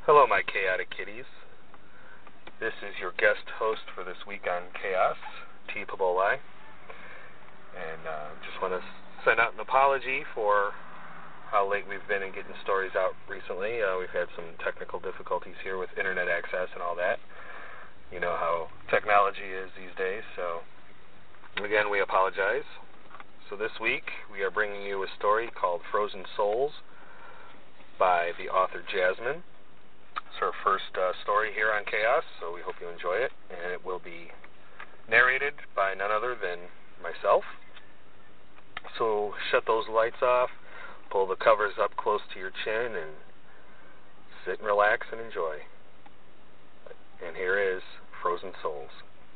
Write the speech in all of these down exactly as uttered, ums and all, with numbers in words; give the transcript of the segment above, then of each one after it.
Hello, my chaotic kitties. This is your guest host for this week on Chaos, T. Pabolai. And uh, just want to send out an apology for how late we've been in getting stories out recently. Uh, we've had some technical difficulties here with internet access and all that. You know how technology is these days, so again, we apologize. So this week, we are bringing you a story called Frozen Souls by the author Jasmine. It's her first uh, story here on Chaos, so we hope you enjoy it. And it will be narrated by none other than myself. So shut those lights off, pull the covers up close to your chin, and sit and relax and enjoy. And here is Frozen Souls.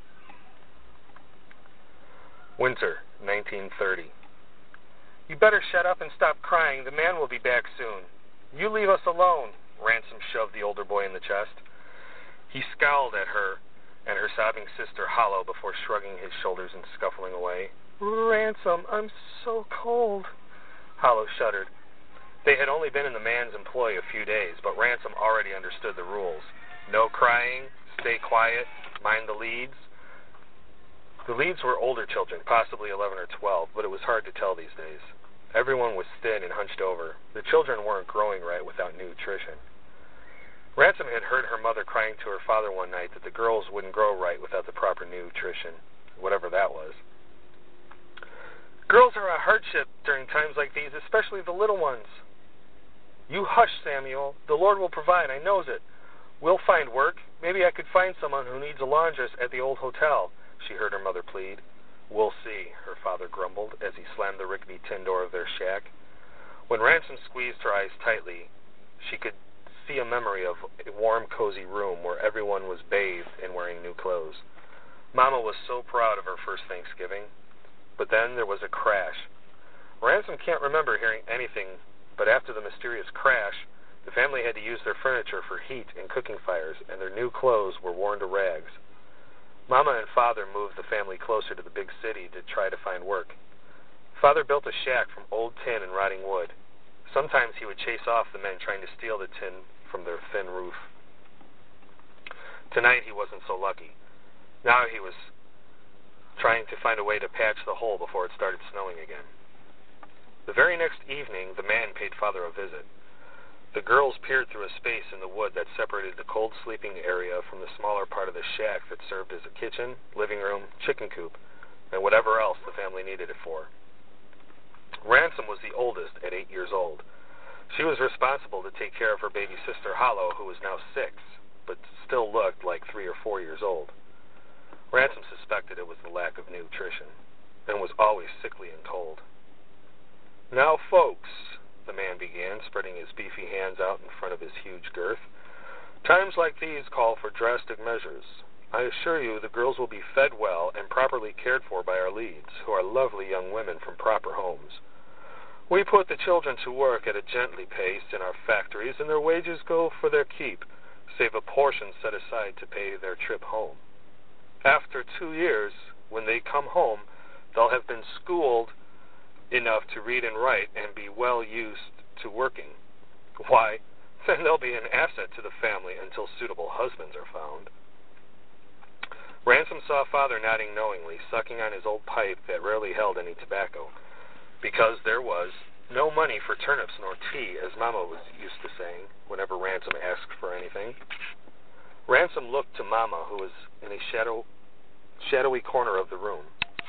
Winter, nineteen thirty. You better shut up and stop crying. The man will be back soon. You leave us alone. Ransom shoved the older boy in the chest. He scowled at her and her sobbing sister Hollow before shrugging his shoulders and scuffling away. Ransom, I'm so cold. Hollow shuddered. They had only been in the man's employ a few days, but Ransom already understood the rules. No crying, stay quiet, mind the leads. The leads were older children, possibly eleven or twelve, but it was hard to tell these days. Everyone was thin and hunched over. The children weren't growing right without nutrition. Ransom had heard her mother crying to her father one night that the girls wouldn't grow right without the proper nutrition, whatever that was. Girls are a hardship during times like these, especially the little ones. You hush, Samuel. The Lord will provide, I knows it. We'll find work. Maybe I could find someone who needs a laundress at the old hotel, she heard her mother plead. We'll see, her father grumbled as he slammed the rickety tin door of their shack. When Ransom squeezed her eyes tightly, she could see a memory of a warm, cozy room where everyone was bathed and wearing new clothes. Mama was so proud of her first Thanksgiving. But then there was a crash. Ransom can't remember hearing anything, but after the mysterious crash, the family had to use their furniture for heat and cooking fires, and their new clothes were worn to rags. Mama and Father moved the family closer to the big city to try to find work. Father built a shack from old tin and rotting wood. Sometimes he would chase off the men trying to steal the tin from their thin roof. Tonight he wasn't so lucky. Now he was trying to find a way to patch the hole before it started snowing again. The very next evening, the man paid Father a visit. The girls peered through a space in the wood that separated the cold sleeping area from the smaller part of the shack that served as a kitchen, living room, chicken coop, and whatever else the family needed it for. Ransom was the oldest at eight years old. She was responsible to take care of her baby sister Hollow, who was now six, but still looked like three or four years old. Ransom suspected it was the lack of nutrition, and was always sickly and cold. Now, folks, the man began, spreading his beefy hands out in front of his huge girth, times like these call for drastic measures. I assure you the girls will be fed well and properly cared for by our leads, who are lovely young women from proper homes. We put the children to work at a gently pace in our factories, and their wages go for their keep, save a portion set aside to pay their trip home. After two years, when they come home, they'll have been schooled enough to read and write and be well used to working. Why, then they'll be an asset to the family until suitable husbands are found. Ransom saw Father nodding knowingly, sucking on his old pipe that rarely held any tobacco, because there was no money for turnips nor tea, as Mama was used to saying whenever Ransom asked for anything. Ransom looked to Mama, who was in a shadow, shadowy corner of the room.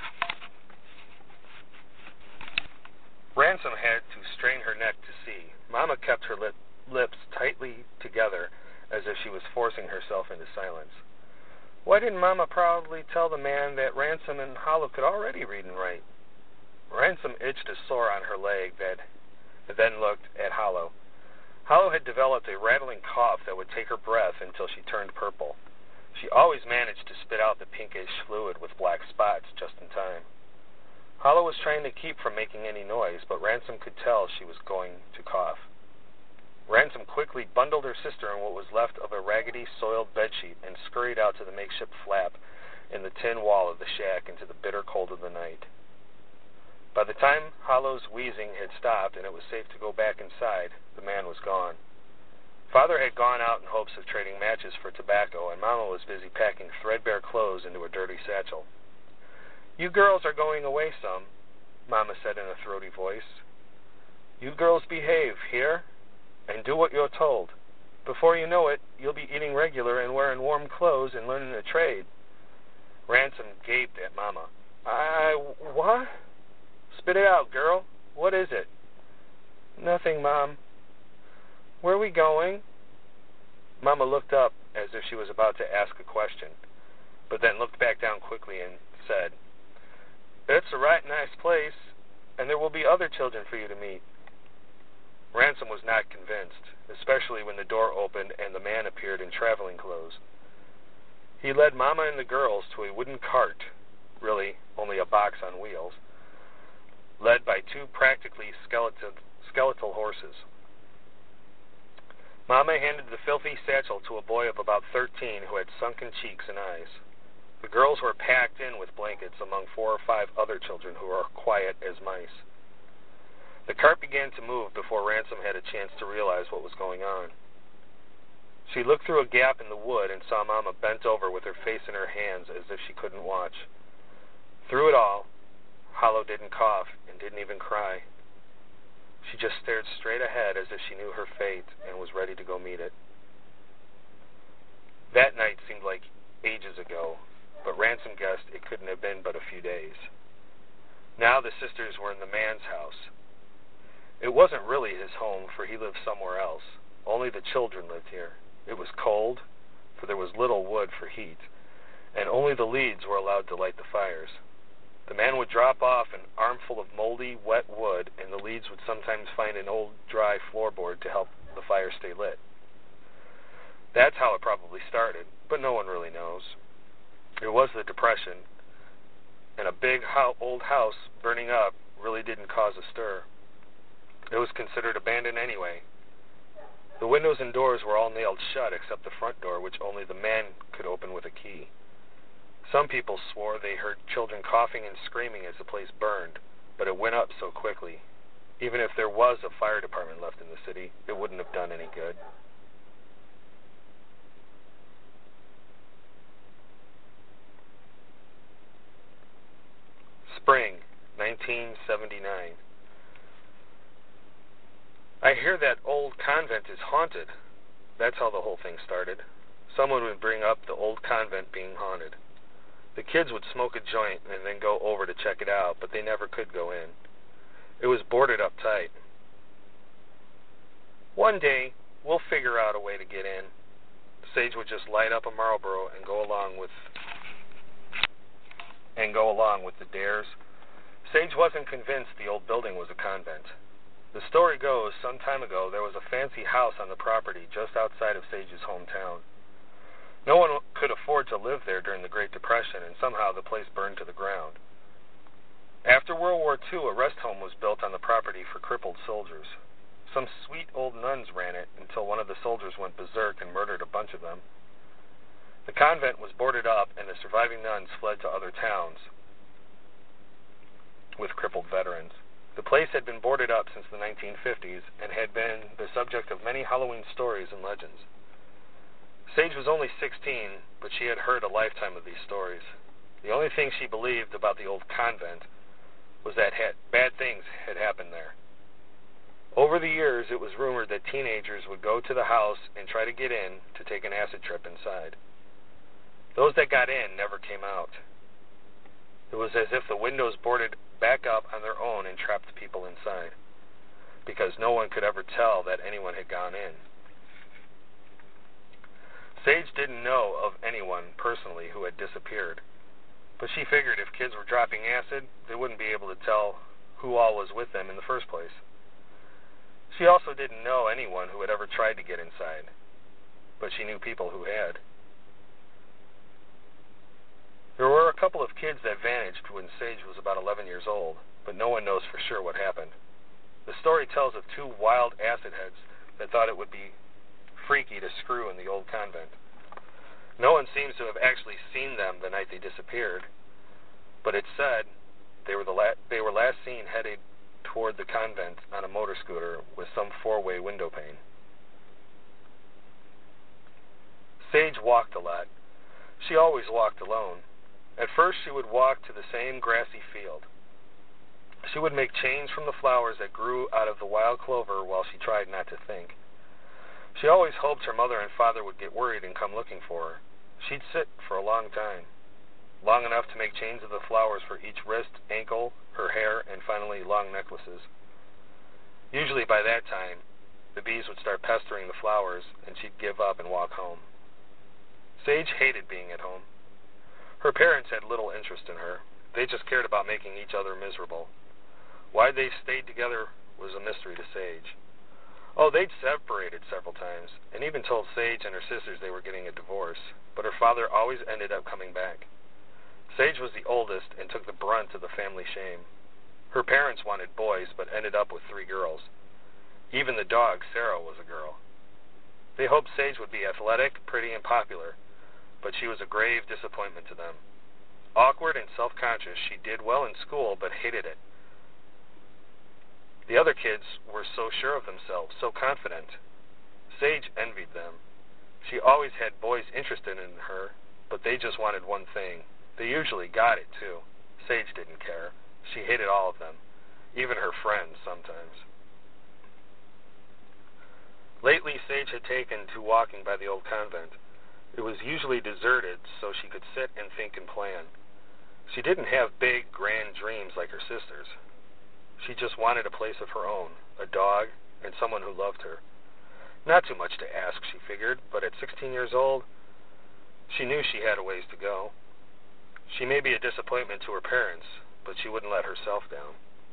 Ransom had to strain her neck to see. Mama kept her lip, lips tightly together, as if she was forcing herself into silence. Why didn't Mama proudly tell the man that Ransom and Hollow could already read and write? Ransom itched a sore on her leg, that then looked at Hollow. Hollow had developed a rattling cough that would take her breath until she turned purple. She always managed to spit out the pinkish fluid with black spots just in time. Hollow was trying to keep from making any noise, but Ransom could tell she was going to cough. Ransom quickly bundled her sister in what was left of a raggedy, soiled bedsheet and scurried out to the makeshift flap in the tin wall of the shack into the bitter cold of the night. By the time Hollow's wheezing had stopped and it was safe to go back inside, the man was gone. Father had gone out in hopes of trading matches for tobacco, and Mama was busy packing threadbare clothes into a dirty satchel. "You girls are going away some," Mama said in a throaty voice. "You girls behave, hear? And do what you're told. Before you know it, you'll be eating regular and wearing warm clothes and learning a trade." Ransom gaped at Mama. I, what? "Spit it out, girl. What is it?" "Nothing, Mom." "Where are we going?" Mama looked up as if she was about to ask a question, but then looked back down quickly and said, "It's a right nice place, and there will be other children for you to meet." Ransom was not convinced, especially when the door opened and the man appeared in traveling clothes. He led Mama and the girls to a wooden cart, really only a box on wheels, led by two practically skeletal, skeletal horses. Mama handed the filthy satchel to a boy of about thirteen who had sunken cheeks and eyes. The girls were packed in with blankets among four or five other children who were quiet as mice. The cart began to move before Ransom had a chance to realize what was going on. She looked through a gap in the wood and saw Mama bent over with her face in her hands as if she couldn't watch. Through it all, Hollow didn't cough and didn't even cry. She just stared straight ahead as if she knew her fate and was ready to go meet it. That night seemed like ages ago, but Ransom guessed it couldn't have been but a few days. Now the sisters were in the man's house. It wasn't really his home, for he lived somewhere else. Only the children lived here. It was cold, for there was little wood for heat, and only the Leeds were allowed to light the fires. The man would drop off an armful of moldy, wet wood, and the Leeds would sometimes find an old, dry floorboard to help the fire stay lit. That's how it probably started, but no one really knows. It was the Depression, and a big ho- old house burning up really didn't cause a stir. It was considered abandoned anyway. The windows and doors were all nailed shut except the front door, which only the man could open with a key. Some people swore they heard children coughing and screaming as the place burned, but it went up so quickly. Even if there was a fire department left in the city, it wouldn't have done any good. Spring, nineteen seventy-nine. "I hear that old convent is haunted." That's how the whole thing started. Someone would bring up the old convent being haunted. The kids would smoke a joint and then go over to check it out, but they never could go in. It was boarded up tight. "One day, we'll figure out a way to get in." Sage would just light up a Marlboro and go along with and go along with the dares. Sage wasn't convinced the old building was a convent. The story goes, some time ago, there was a fancy house on the property just outside of Sage's hometown. No one could afford to live there during the Great Depression, and somehow the place burned to the ground. After World War Two, a rest home was built on the property for crippled soldiers. Some sweet old nuns ran it until one of the soldiers went berserk and murdered a bunch of them. The convent was boarded up, and the surviving nuns fled to other towns with crippled veterans. The place had been boarded up since the nineteen fifties and had been the subject of many Halloween stories and legends. Sage was only sixteen, but she had heard a lifetime of these stories. The only thing she believed about the old convent was that had, bad things had happened there. Over the years, it was rumored that teenagers would go to the house and try to get in to take an acid trip inside. Those that got in never came out. It was as if the windows boarded back up on their own and trapped people inside, because no one could ever tell that anyone had gone in. Sage didn't know of anyone personally who had disappeared, but she figured if kids were dropping acid, they wouldn't be able to tell who all was with them in the first place. She also didn't know anyone who had ever tried to get inside, but she knew people who had. There were a couple of kids that vanished when Sage was about eleven years old, but no one knows for sure what happened. The story tells of two wild acid heads that thought it would be freaky to screw in the old convent. No one seems to have actually seen them the night they disappeared, but it's said they were, the la- they were last seen headed toward the convent on a motor scooter with some four-way window pane. Sage walked a lot. She always walked alone. At first she would walk to the same grassy field. She would make chains from the flowers that grew out of the wild clover while she tried not to think. She always hoped her mother and father would get worried and come looking for her. She'd sit for a long time, long enough to make chains of the flowers for each wrist, ankle, her hair, and finally long necklaces. Usually by that time, the bees would start pestering the flowers, and she'd give up and walk home. Sage hated being at home. Her parents had little interest in her. They just cared about making each other miserable. Why they stayed together was a mystery to Sage. Oh, they'd separated several times, and even told Sage and her sisters they were getting a divorce, but her father always ended up coming back. Sage was the oldest and took the brunt of the family shame. Her parents wanted boys, but ended up with three girls. Even the dog, Sarah, was a girl. They hoped Sage would be athletic, pretty, and popular, but she was a grave disappointment to them. Awkward and self-conscious, she did well in school, but hated it. The other kids were so sure of themselves, so confident. Sage envied them. She always had boys interested in her, but they just wanted one thing. They usually got it, too. Sage didn't care. She hated all of them, even her friends sometimes. Lately, Sage had taken to walking by the old convent. It was usually deserted, so she could sit and think and plan. She didn't have big, grand dreams like her sisters. She just wanted a place of her own, a dog, and someone who loved her. Not too much to ask, she figured, but at sixteen years old, she knew she had a ways to go. She may be a disappointment to her parents, but she wouldn't let herself down.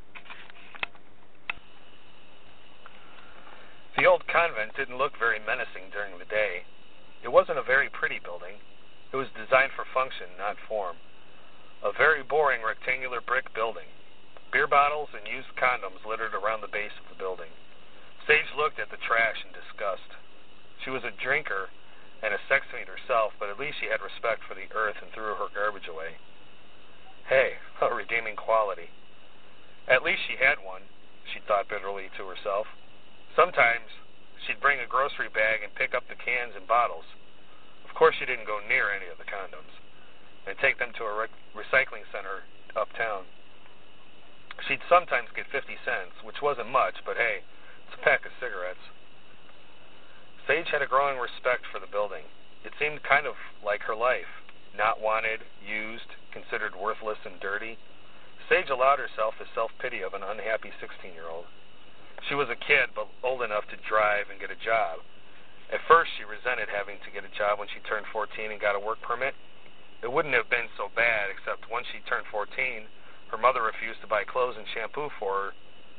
The old convent didn't look very menacing during the day. It wasn't a very pretty building. It was designed for function, not form. A very boring rectangular brick building. Beer bottles and used condoms littered around the base of the building. Sage looked at the trash in disgust. She was a drinker and a sex fiend herself, but at least she had respect for the earth and threw her garbage away. Hey, a redeeming quality. At least she had one, she thought bitterly to herself. Sometimes she'd bring a grocery bag and pick up the cans and bottles. Of course she didn't go near any of the condoms, and take them to a re- recycling center uptown. She'd sometimes get fifty cents, which wasn't much, but hey, it's a pack of cigarettes. Sage had a growing respect for the building. It seemed kind of like her life. Not wanted, used, considered worthless and dirty. Sage allowed herself the self-pity of an unhappy sixteen-year-old. She was a kid, but old enough to drive and get a job. At first, she resented having to get a job when she turned fourteen and got a work permit. It wouldn't have been so bad, except once she turned fourteen, her mother refused to buy clothes and shampoo for her.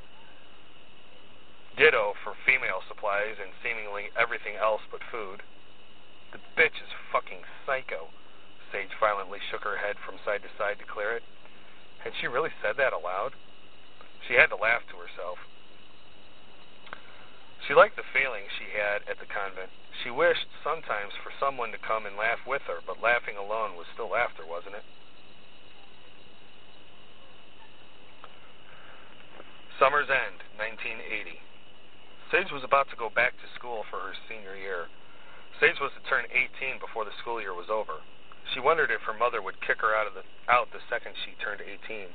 Ditto for female supplies and seemingly everything else but food. The bitch is fucking psycho. Sage violently shook her head from side to side to clear it. Had she really said that aloud? She had to laugh to herself. She liked the feeling she had at the convent. She wished sometimes for someone to come and laugh with her, but laughing alone was still laughter, wasn't it? Summer's End, nineteen eighty. Sage was about to go back to school for her senior year. Sage was to turn eighteen before the school year was over. She wondered if her mother would kick her out of the out the second she turned eighteen.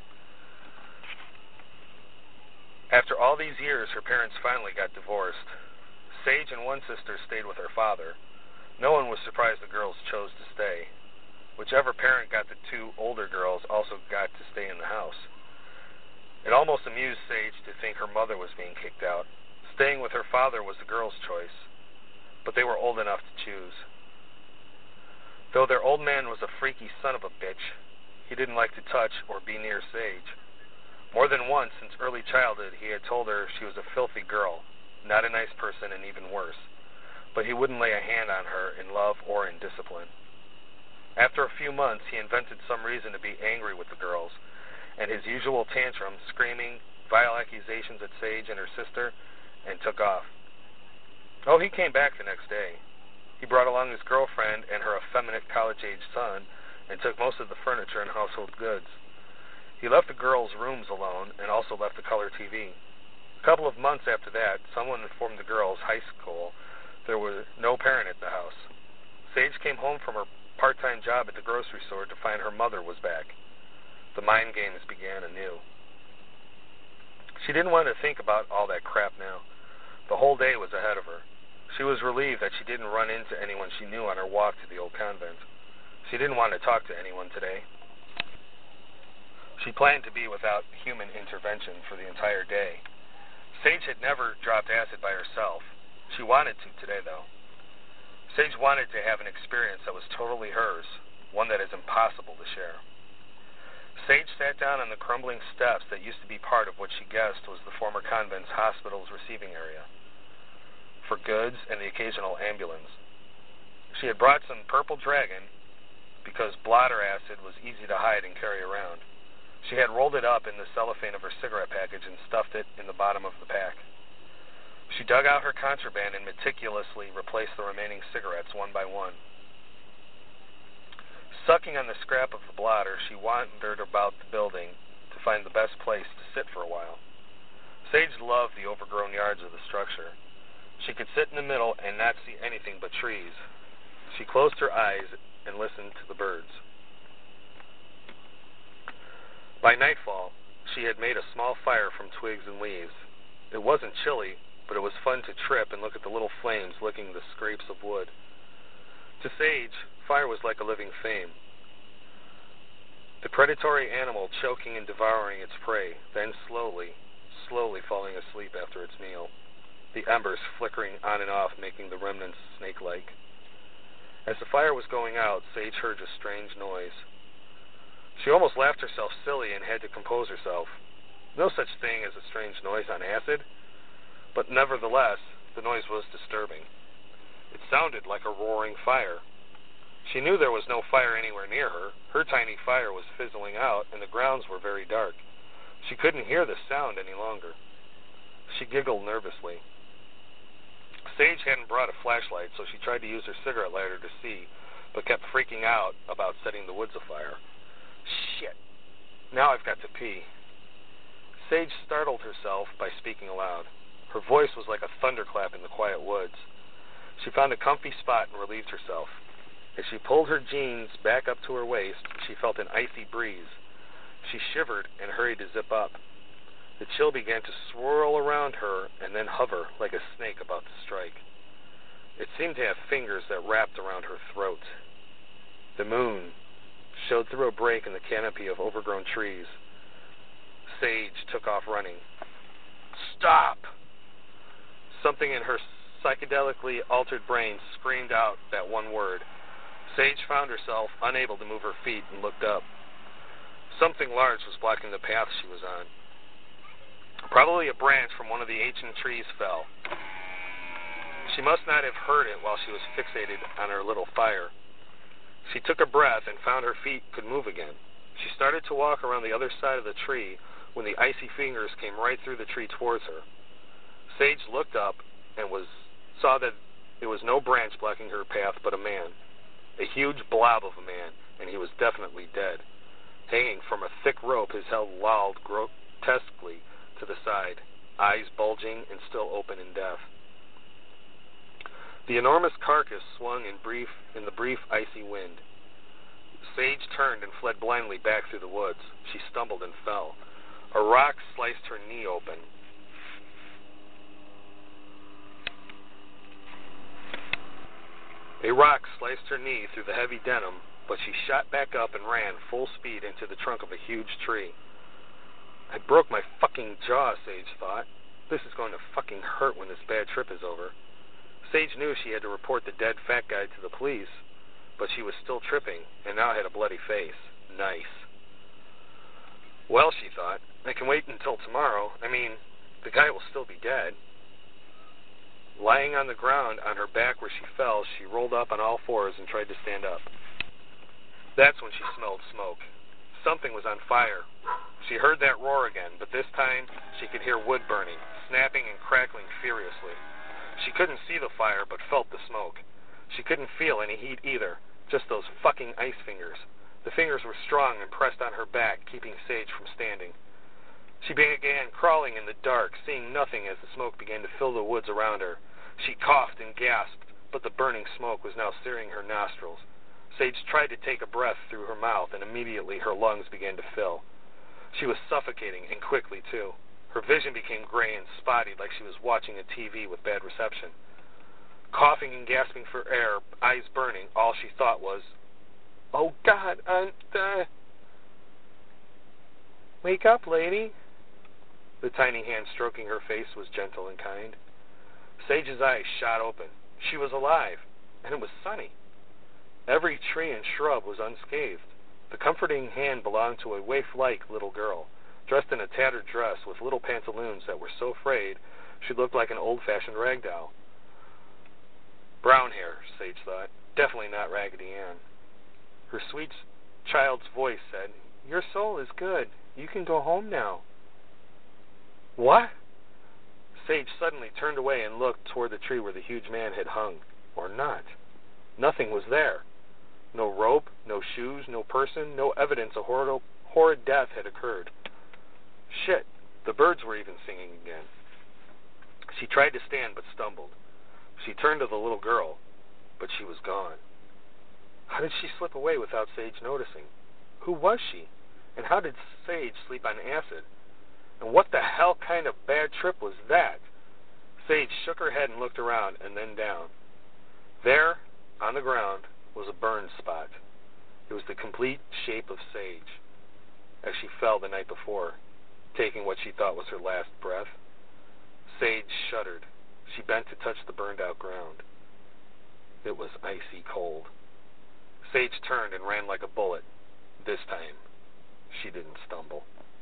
After all these years, her parents finally got divorced. Sage and one sister stayed with her father. No one was surprised the girls chose to stay. Whichever parent got the two older girls also got to stay in the house. It almost amused Sage to think her mother was being kicked out. Staying with her father was the girls' choice, but they were old enough to choose. Though their old man was a freaky son of a bitch, he didn't like to touch or be near Sage. More than once since early childhood, he had told her she was a filthy girl, not a nice person and even worse, but he wouldn't lay a hand on her in love or in discipline. After a few months, he invented some reason to be angry with the girls, and his usual tantrum, screaming, vile accusations at Sage and her sister, and took off. Oh, he came back the next day. He brought along his girlfriend and her effeminate college-age son, and took most of the furniture and household goods. He left the girls' rooms alone, and also left the color T V. A couple of months after that, someone informed the girls' high school there was no parent at the house. Sage came home from her part-time job at the grocery store to find her mother was back. The mind games began anew. She didn't want to think about all that crap now. The whole day was ahead of her. She was relieved that she didn't run into anyone she knew on her walk to the old convent. She didn't want to talk to anyone today. She planned to be without human intervention for the entire day. Sage had never dropped acid by herself. She wanted to today, though. Sage wanted to have an experience that was totally hers, one that is impossible to share. Sage sat down on the crumbling steps that used to be part of what she guessed was the former convent's hospital's receiving area, for goods and the occasional ambulance. She had brought some Purple Dragon because blotter acid was easy to hide and carry around. She had rolled it up in the cellophane of her cigarette package and stuffed it in the bottom of the pack. She dug out her contraband and meticulously replaced the remaining cigarettes one by one. Sucking on the scrap of the blotter, she wandered about the building to find the best place to sit for a while. Sage loved the overgrown yards of the structure. She could sit in the middle and not see anything but trees. She closed her eyes and listened to the birds. By nightfall, she had made a small fire from twigs and leaves. It wasn't chilly, but it was fun to trip and look at the little flames licking the scrapes of wood. To Sage, fire was like a living thing. The predatory animal choking and devouring its prey, then slowly, slowly falling asleep after its meal, the embers flickering on and off, making the remnants snake-like. As the fire was going out, Sage heard a strange noise. She almost laughed herself silly and had to compose herself. No such thing as a strange noise on acid, but nevertheless, the noise was disturbing. It sounded like a roaring fire. She knew there was no fire anywhere near her. Her tiny fire was fizzling out, and the grounds were very dark. She couldn't hear the sound any longer. She giggled nervously. Sage hadn't brought a flashlight, so she tried to use her cigarette lighter to see, but kept freaking out about setting the woods afire. Shit! Now I've got to pee. Sage startled herself by speaking aloud. Her voice was like a thunderclap in the quiet woods. She found a comfy spot and relieved herself. As she pulled her jeans back up to her waist, she felt an icy breeze. She shivered and hurried to zip up. The chill began to swirl around her and then hover like a snake about to strike. It seemed to have fingers that wrapped around her throat. The moon showed through a break in the canopy of overgrown trees. Sage took off running. Stop! Something in her psychedelically altered brain screamed out that one word. Sage found herself unable to move her feet and looked up. Something large was blocking the path she was on. Probably a branch from one of the ancient trees fell. She must not have heard it while she was fixated on her little fire. She took a breath and found her feet could move again. She started to walk around the other side of the tree when the icy fingers came right through the tree towards her. Sage looked up and was saw that there was no branch blocking her path but a man. A huge blob of a man, and he was definitely dead. Hanging from a thick rope, his head lolled grotesquely to the side, eyes bulging and still open in death. The enormous carcass swung in brief in the brief icy wind. Sage turned and fled blindly back through the woods. She stumbled and fell. A rock sliced her knee open. A rock sliced her knee through the heavy denim, but she shot back up and ran full speed into the trunk of a huge tree. I broke my fucking jaw, Sage thought. This is going to fucking hurt when this bad trip is over. Sage knew she had to report the dead fat guy to the police, but she was still tripping and now had a bloody face. Nice. Well, she thought, I can wait until tomorrow. I mean, the guy will still be dead. Lying on the ground on her back where she fell, she rolled up on all fours and tried to stand up. That's when she smelled smoke. Something was on fire. She heard that roar again, but this time she could hear wood burning, snapping and crackling furiously. She couldn't see the fire, but felt the smoke. She couldn't feel any heat either, just those fucking ice fingers. The fingers were strong and pressed on her back, keeping Sage from standing. She began crawling in the dark, seeing nothing as the smoke began to fill the woods around her. She coughed and gasped, but the burning smoke was now searing her nostrils. Sage tried to take a breath through her mouth, and immediately her lungs began to fill. She was suffocating, and quickly, too. Her vision became gray and spotty, like she was watching a T V with bad reception. Coughing and gasping for air, eyes burning, all she thought was, "Oh, God, I'm... Uh... Wake up, lady." The tiny hand stroking her face was gentle and kind. Sage's eyes shot open. She was alive, and it was sunny. Every tree and shrub was unscathed. The comforting hand belonged to a waif-like little girl, dressed in a tattered dress with little pantaloons that were so frayed she looked like an old-fashioned rag doll. Brown hair, Sage thought. Definitely not Raggedy Ann. Her sweet child's voice said, "Your soul is good. You can go home now." What? Sage suddenly turned away and looked toward the tree where the huge man had hung. Or not. Nothing was there. No rope, no shoes, no person, no evidence a horrid, horrid death had occurred. Shit, the birds were even singing again. She tried to stand but stumbled. She turned to the little girl, but she was gone. How did she slip away without Sage noticing? Who was she? And how did Sage sleep on acid? And what the hell kind of bad trip was that? Sage shook her head and looked around, and then down. There, on the ground, was a burn spot. It was the complete shape of Sage, as she fell the night before, taking what she thought was her last breath. Sage shuddered. She bent to touch the burned-out ground. It was icy cold. Sage turned and ran like a bullet. This time, she didn't stumble.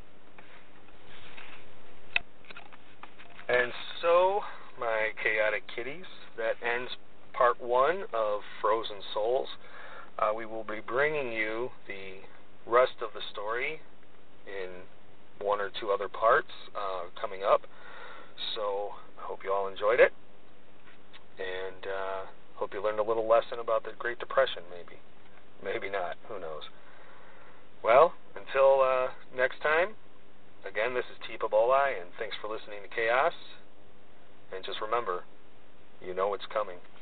And so, my chaotic kitties, that ends part one of Frozen Souls. Uh, we will be bringing you the rest of the story in one or two other parts uh, coming up. So, I hope you all enjoyed it. And uh, hope you learned a little lesson about the Great Depression, maybe. Maybe not. Who knows? Well, until uh, next time, again, this is T. Pabolai, and thanks for listening to Chaos. And just remember, you know it's coming.